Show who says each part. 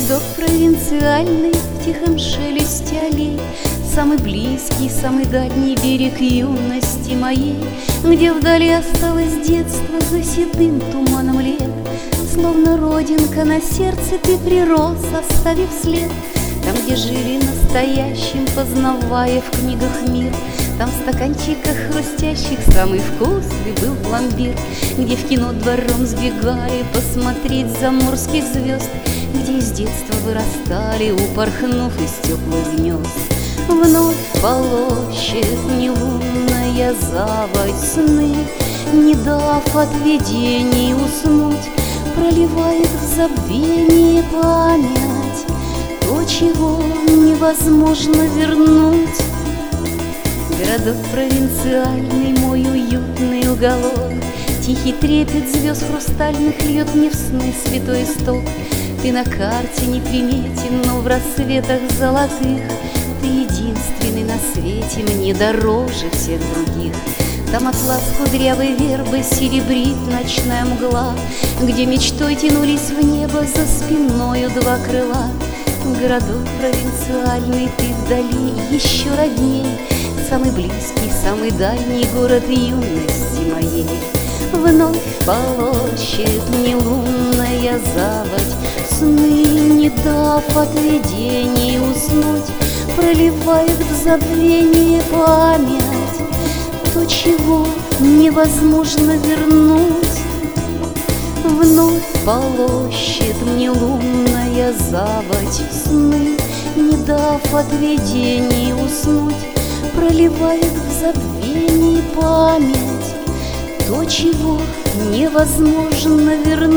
Speaker 1: Городок провинциальный в тихом шелесте аллей, самый близкий, самый дальний берег юности моей, где вдали осталось детство за седым туманом лет. Словно родинка на сердце ты прирос, оставив след. Там, где жили настоящим, познавая в книгах мир, там в стаканчиках хрустящих самый вкусный был пломбир, где в кино двором сбегали посмотреть заморских звезд, где из детства вырастали, упорхнув из теплых гнезд. Вновь полощет нелунная заводь сны, не дав от видений уснуть, проливает в забвение память то, чего невозможно вернуть. Городок провинциальный, мой уютный уголок, тихий трепет звезд хрустальных льет мне в сны святой исток. Ты на карте не приметен, но в рассветах золотых ты единственный на свете, мне дороже всех других. Там атлас кудрявой вербы серебрит ночная мгла, где мечтой тянулись в небо за спиною два крыла. Городок провинциальный, ты вдали еще родней, самый близкий, самый дальний город юности моей. Вновь полощет мне лунная заводь сны, не дав от видений уснуть, проливает в забвение память то, чего невозможно вернуть. Вновь полощет мне лунная заводь сны, не дав от видений уснуть, проливает в забвении память то, чего невозможно вернуть.